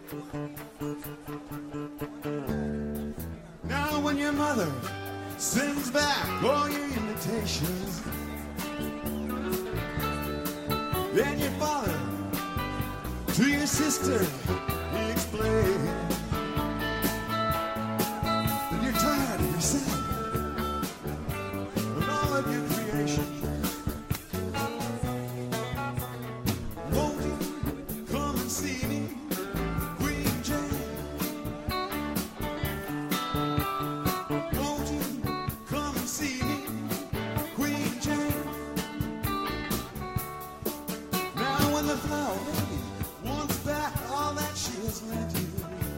Now when your mother sends back all your invitations, then your father to your sister he explains that you're tired of yourself and all of your creations. Won't you come and see me, Queen Jane? Won't you come and see me, Queen Jane? Now when the flower lady wants back all that she has lent you,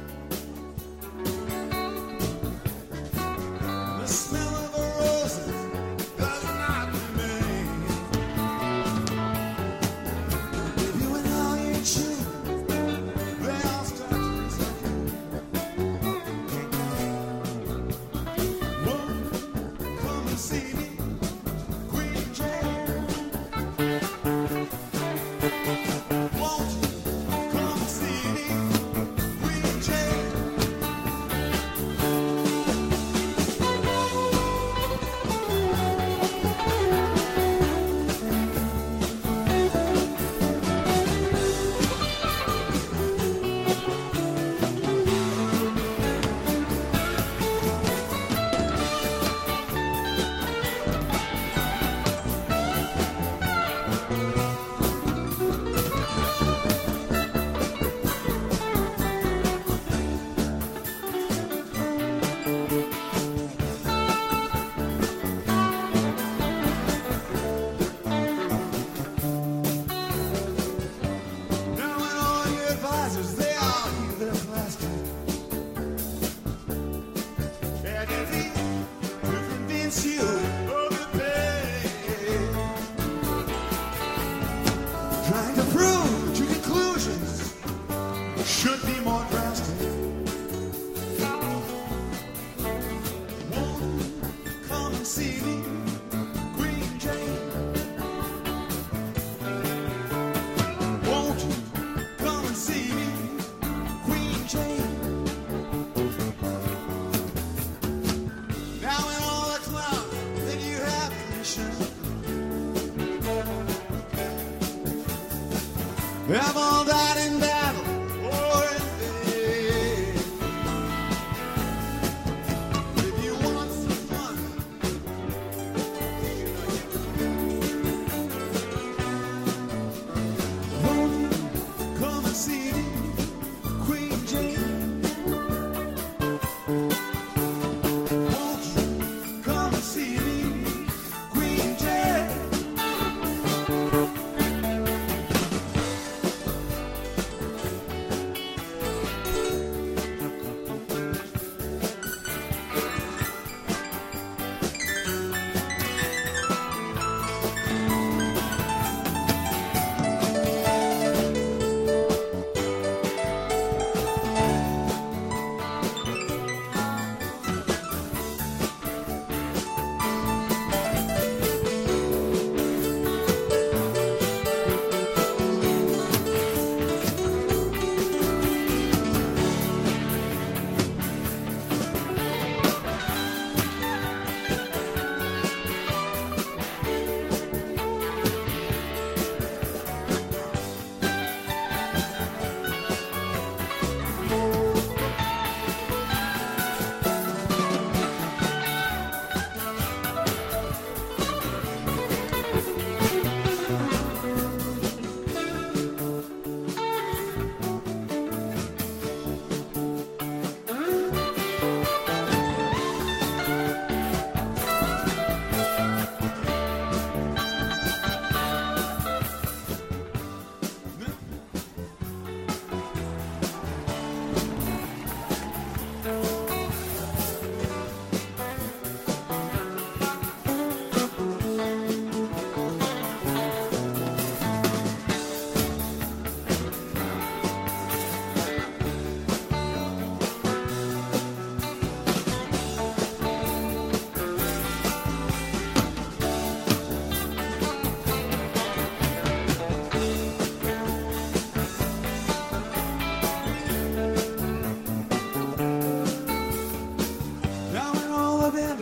the smell of the roses does not remain. You and all your children, they all start to resent you. Won't you come and see me, Queen Jane? Won't you come and see me, Queen Jane? Now when all your advisors, they all heave their plastic and you need to convince you of the pain, trying to prove that your conclusions should be more drastic. Won't you come and see me, Queen Jane? Won't you come and see me, Queen Jane? Now in all the clowns that you have commissioned, they have all died in battle or in vain. If you want some fun, won't you come and see me, Queen Jane? Won't you come and see me, Queen Jane?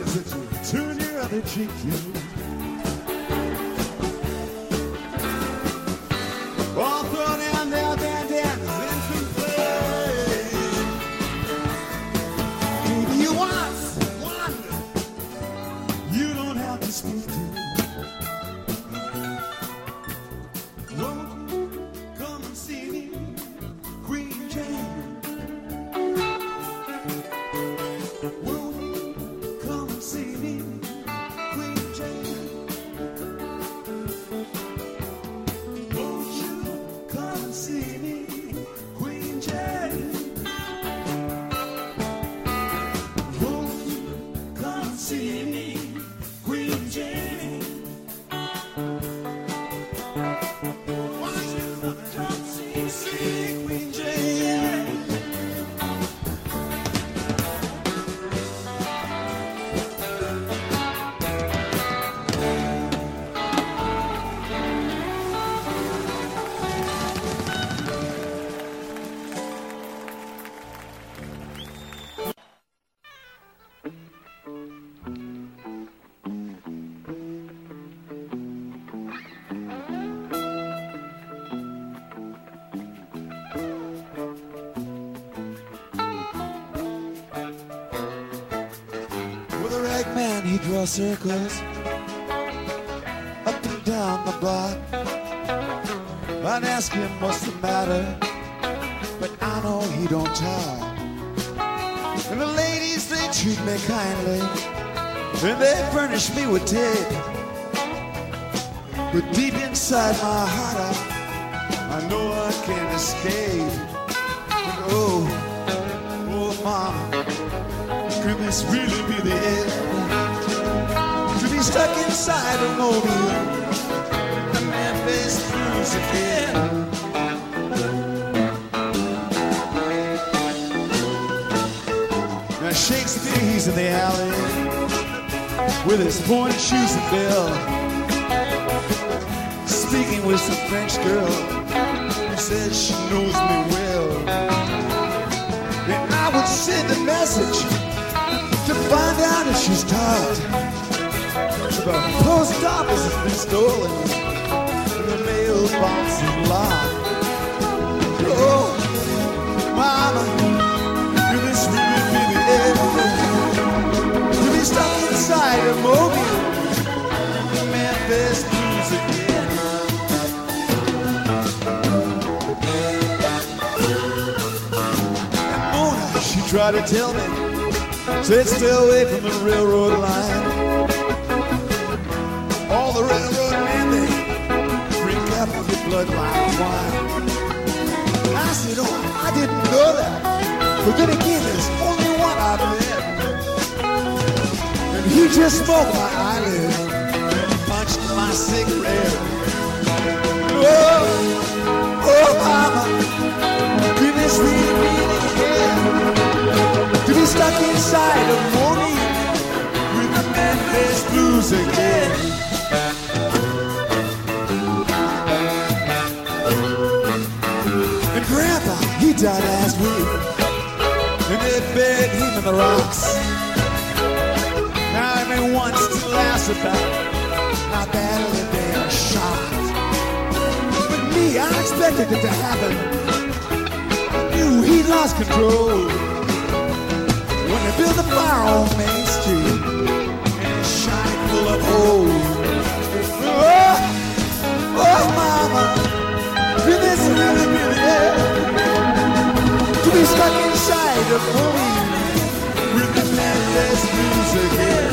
times that you turn your other cheek to. All throw down their bandanas and complain. Maybe you want one you don't have to speak to. Won't you come and see me, Queen Jane? Won't you come and see me, Queen Jane? Won't you come and see me, Queen Jane? Won't you come and see me, Queen Jane? Won't you come see Queen Jane? With a rag man, he draws circles up and down the block. I'd ask him what's the matter, but I know he don't talk. And the ladies, they treat me kindly, and they furnish me with tape. But deep inside my heart, I know I can't escape. And oh, mama, could this really be the end? To be stuck inside a mobile, the Memphis Blues again. Now Shakespeare, he's in the alley with his pointed shoes and bill, speaking with some French girl who says she knows me well. And I would send a message to find out if she's tired. The post office has been stolen and the mailbox is locked. Oh, mama, could this really be the end? To be stuck inside a mobile, the Memphis Blues again. And Mona, she tried to tell me, said stay away from the railroad line. All the railroad men, they drink up your blood like wine. I said, oh, I didn't know that. But then again, there's only one I've met. And he just smoked my eyelid and punched my cigarette. Oh, mama, could this really be the end? To be stuck inside a morning with the Memphis Blues again. And Grandpa, he died last week, and they buried him in the rocks. Now everyone still asks about how badly they are shot. But me, I expected it to happen. I knew he lost control when they built a fire on Main Street and it's shot full of holes. Oh, mama, could this really be the end? To be stuck inside a movie with the Memphis Blues again.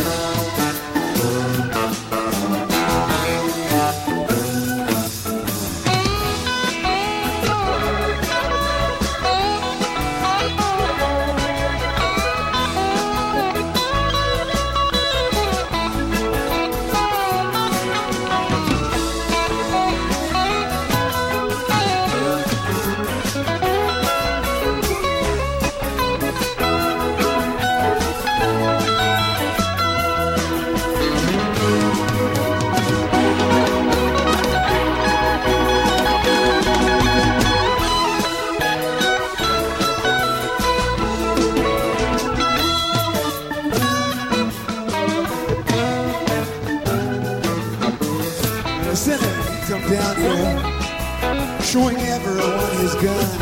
down here, showing everyone his gun,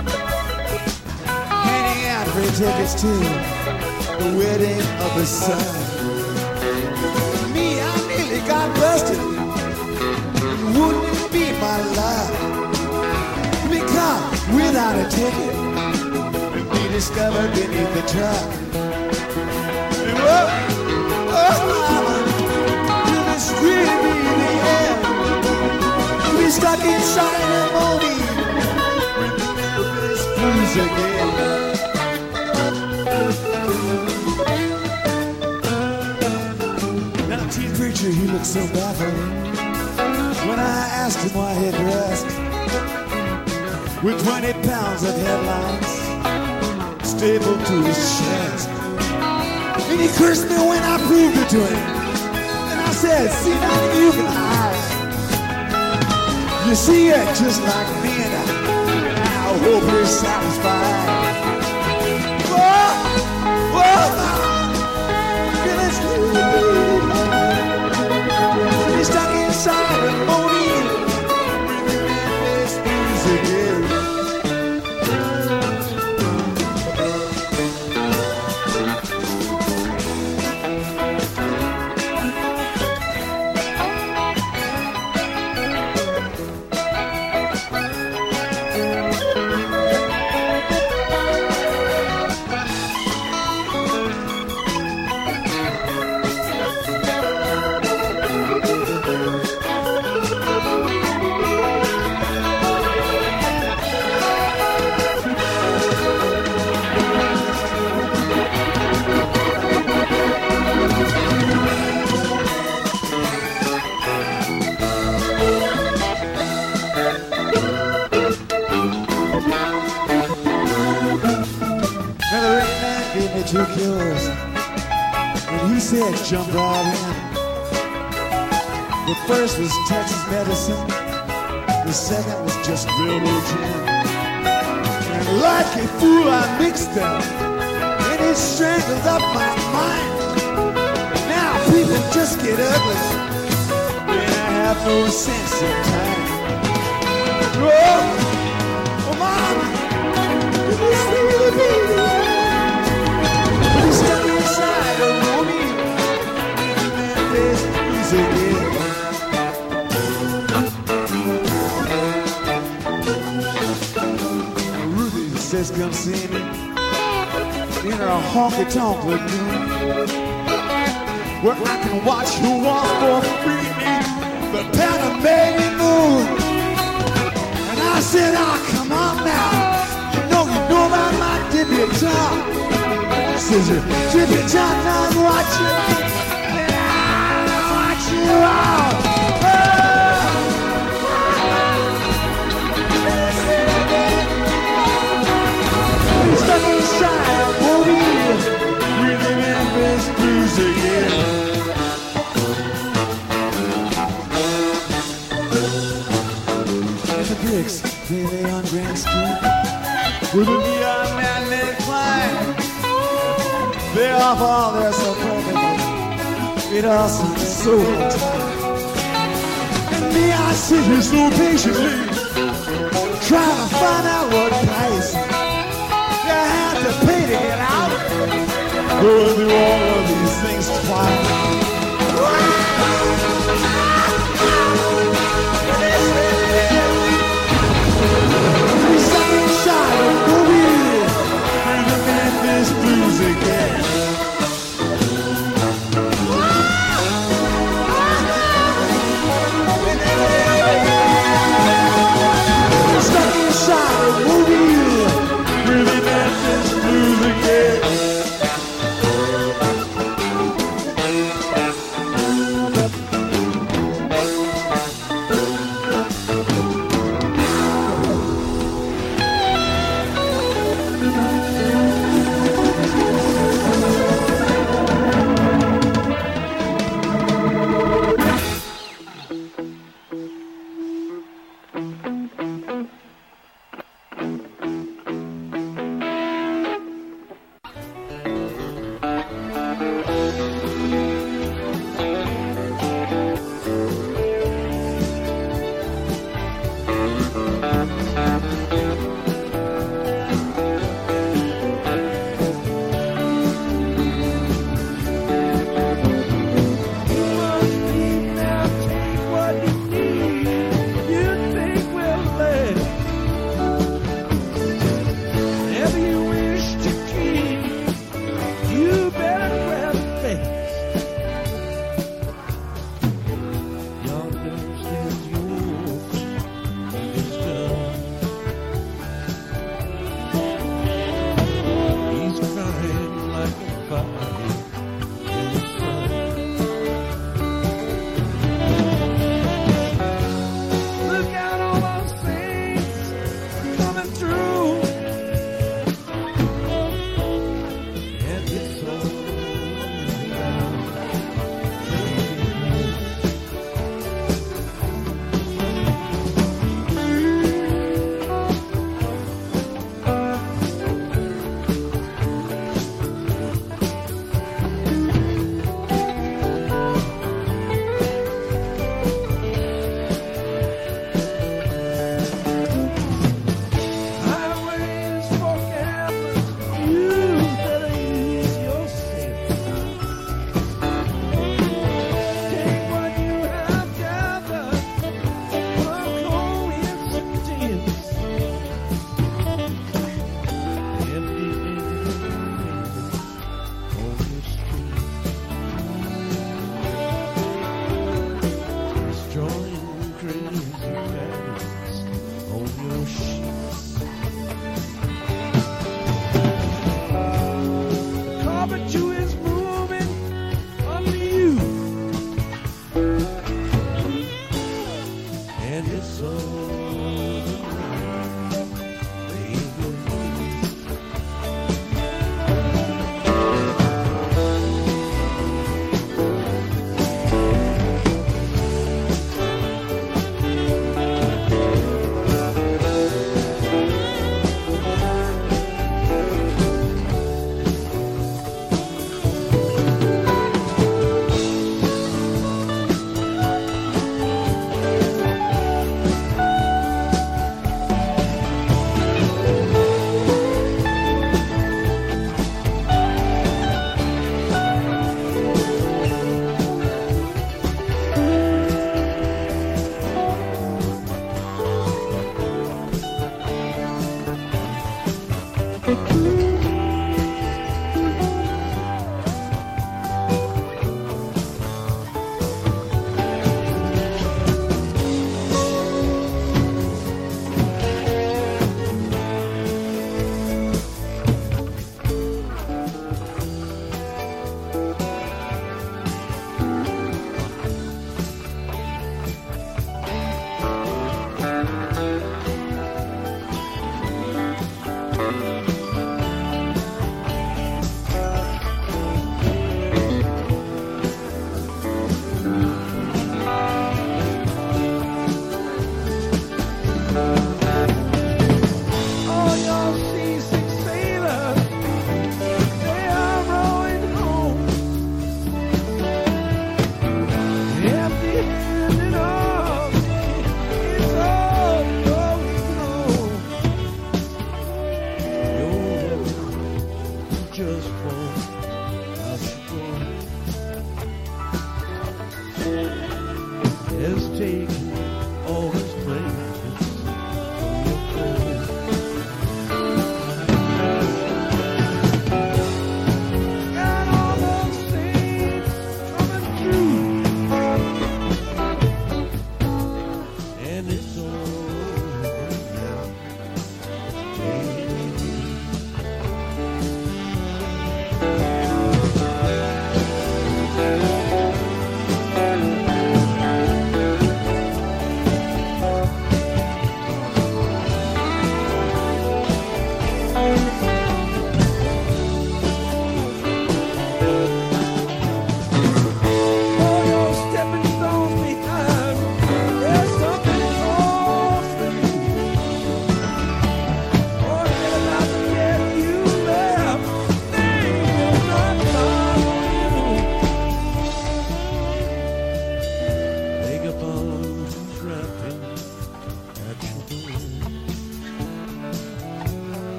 handing out free tickets to the wedding of his son. Me, I nearly got busted. Wouldn't it be my life to be caught without a ticket and be discovered beneath the truck? And mama, to be screaming in the air, to be stuck inside a movie when the Memphis Blues again. Now, teen preacher, he looked so baffled when I asked him why he dressed with 20 pounds of headlines stapled to his chest. And he cursed me when I proved it to him. And I said, see, now you can hide. You see it just like me, and I hope you're satisfied. Whoa, it's you're stuck inside a movie with the Memphis Blues again. Two killers, and he said jump right in. The first was Texas medicine, the second was just railroad gin. And like a fool I mixed them, and it strangled up my mind. Now people just get ugly, and I have no sense of time. Oh, mama, did you see the baby? Stuck inside a movie with the Memphis Blues again. Ruthie says come see me in her honky-tonk lagoon, where I can watch you walk for free the Panamanian moon. And I said, oh, come on now, you know about my debutante. Says you dip your tongue and watch you, and I'll watch you out. We're stuck inside a movie with the Memphis Blues again. And the bricks, they lay on Grand Street with a neon man named Klein. They off all there so perfectly. It all seems so tight. And me, I sit here so patiently, trying to find out what price you have to pay to get out. Going through all of these things twice. We stuck inside a movie with the Memphis Blues again. Stuck inside a movie with the Memphis Blues again.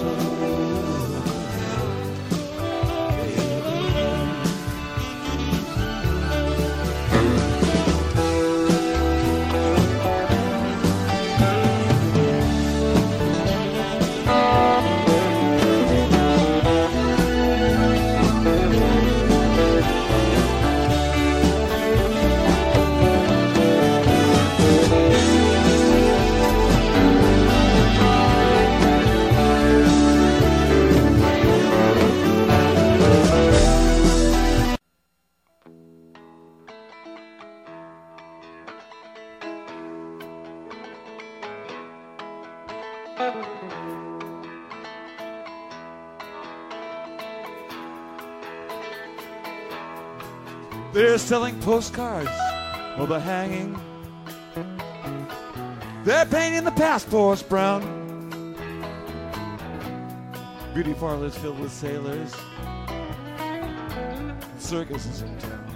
They're selling postcards or they're hanging. They're painting the passports brown. Beauty parlors filled with sailors. And circuses in town.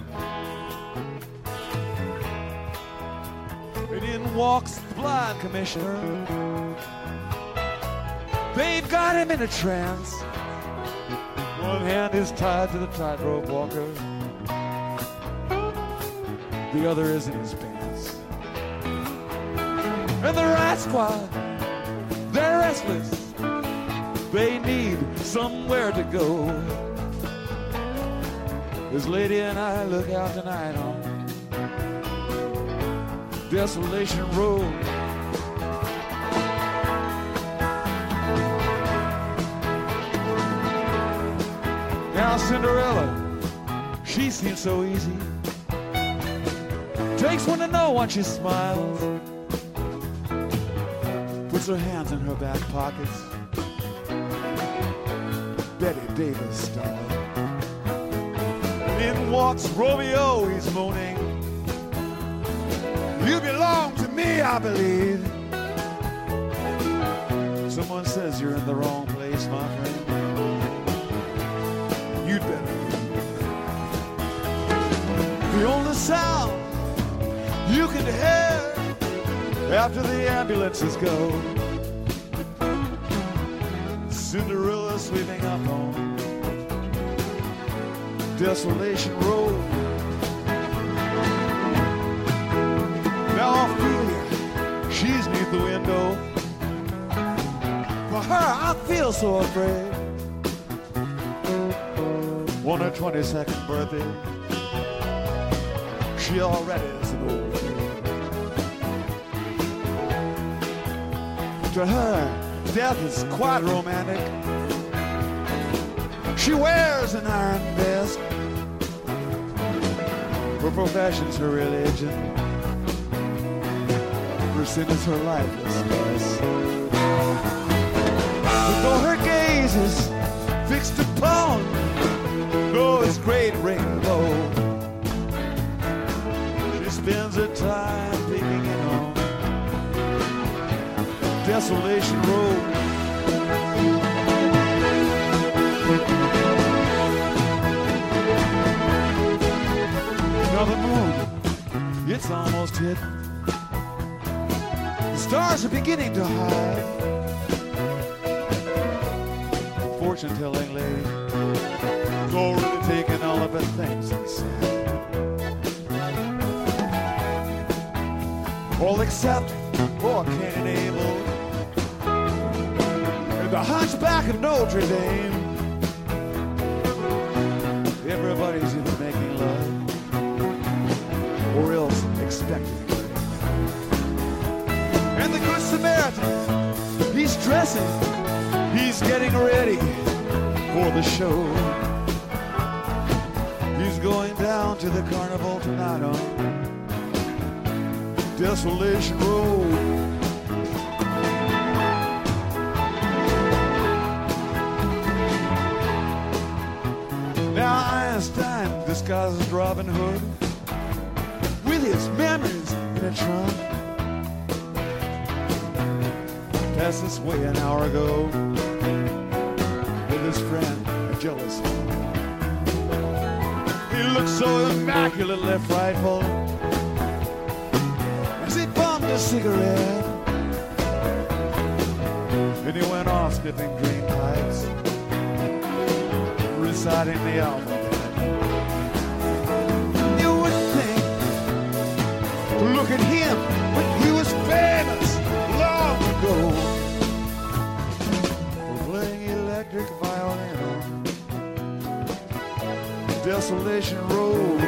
And in walks the blind commissioner. They've got him in a trance. One hand is tied to the tightrope walker. The other is in his pants. And the Rat Squad, they're restless. They need somewhere to go. This lady and I look out tonight on Desolation Road. Now Cinderella, she seems so easy. Takes one to know when she smiles. Puts her hands in her back pockets, Betty Davis style. And in walks Romeo, he's moaning. You belong to me, I believe. Someone says you're in the wrong place, my friend. You'd better leave. The only sound you can hear after the ambulances go. Cinderella sweeping up on Desolation Road. Now Ophelia, she's neath the window. For her, I feel so afraid. On her 22nd birthday, she already is an old. To her, death is quite romantic. She wears an iron vest. Her profession's her religion. Her sin is her lifeless mess. But though her gaze is fixed upon Noah's great rainbow, she spends her time thinking it on Desolation Road. Now the moon, it's almost hit. The stars are beginning to hide. Fortune-telling lady is already taking all of her things inside. All except poor Cain and Abel and the hunchback of Notre Dame. Everybody's either making love or else expecting it. And the Good Samaritan, he's dressing, he's getting ready for the show. He's going down to the carnival tonight on Desolation Road. Now Einstein disguised as Robin Hood with his memories in a trunk. Passed this way an hour ago with his friend, a jealous one. He looked so immaculately frightful as he bummed a cigarette. And he went on spitting green pipes, reciting the alphabet. You would think, look at him when he was famous long ago for playing electric violin on Desolation Road.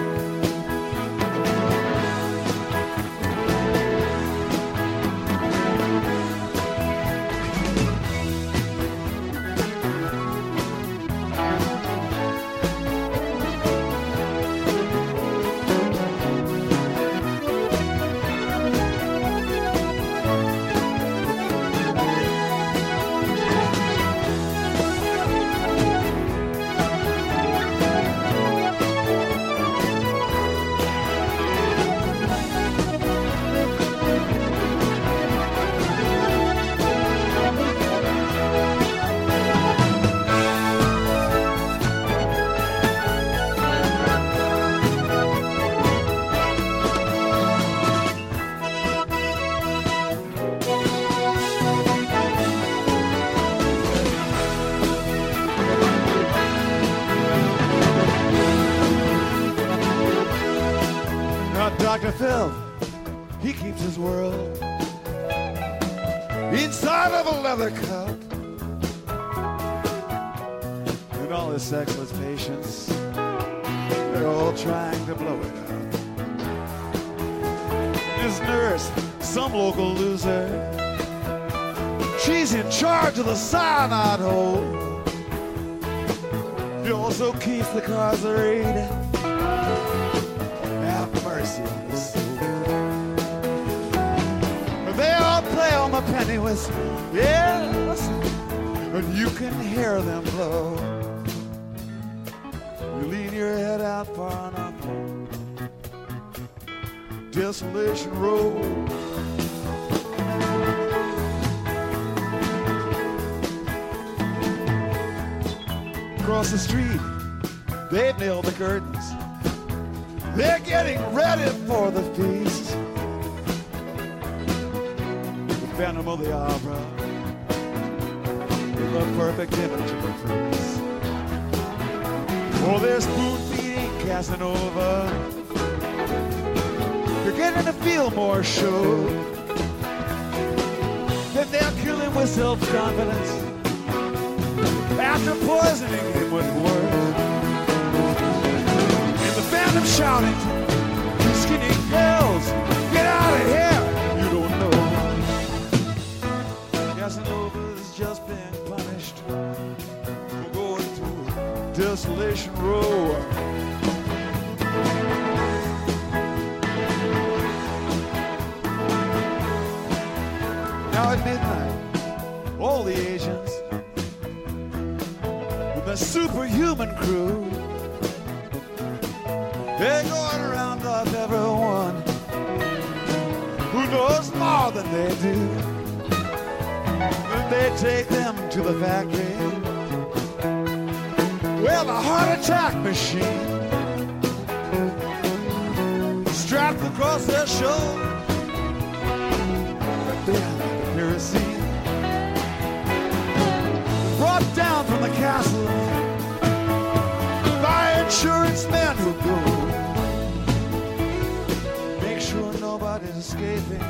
Dr. Phil, he keeps his world inside of a leather cup. And all his sexless patients, they're all trying to blow it up. His nurse, some local loser, she's in charge of the cyanide hole. He also keeps the carcerate. Have mercy on his soul. They all play on the penny whistle, yes, and you can hear them blow. You lean your head out far enough, Desolation Road. Across the street, they've nailed the curtains. They're getting ready for the feast. The Phantom of the Opera, the perfect image of a face. Oh, there's spoon feeding Casanova. You're getting to feel more show. Then they'll kill him with self-confidence after poisoning him with words. Phantom shouting, you skinny girls, get out of here, you don't know. Casanova's just been punished for going to Desolation Road. Now at midnight, all the agents with the superhuman crew, they're going to round up everyone who knows more than they do. Then they take them to the factory where the heart attack machine strapped across their shoulder behind the kerosene, brought down from the castle by insurance men who go. Nobody's escaping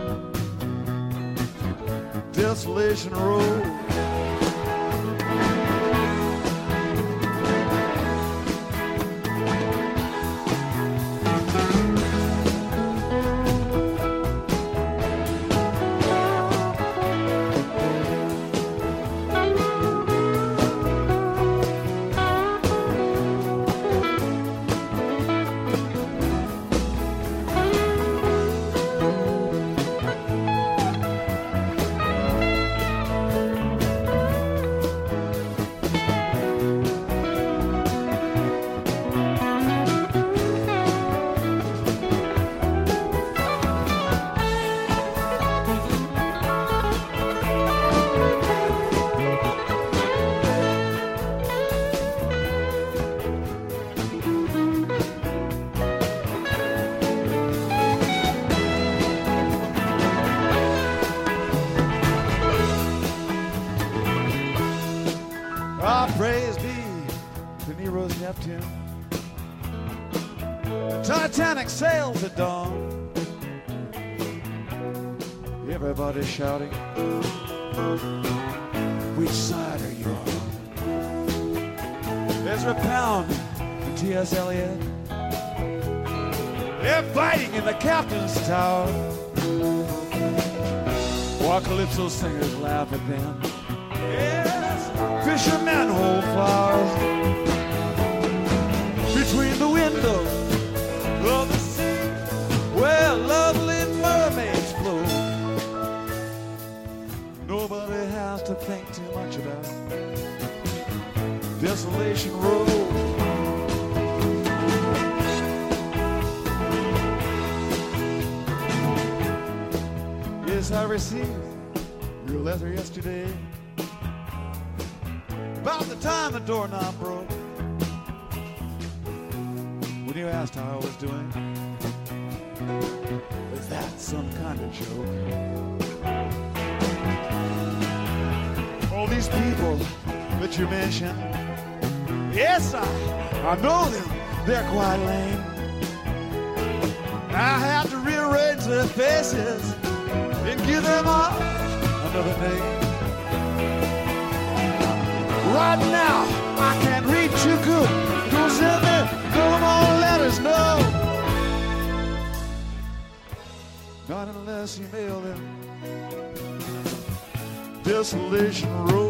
Desolation Road. Our praise be to Nero's Neptune. The Titanic sails at dawn. Everybody's shouting, which side are you on? Ezra Pound and T.S. Eliot, they're fighting in the captain's tower, while calypso singers laugh at them. Yes, fishermen hold flowers between the windows of the sea where lovely mermaids float. Nobody has to think too much about Desolation Road. Yes, I received your letter yesterday about the time the doorknob broke. When you asked how I was doing, is that some kind of joke? All these people that you mentioned, yes, I know them. They're quite lame. I have to rearrange their faces and give them all another name. Right now, I can't read too good. Don't send me no more letters, no. Not unless you mail them Desolation Road.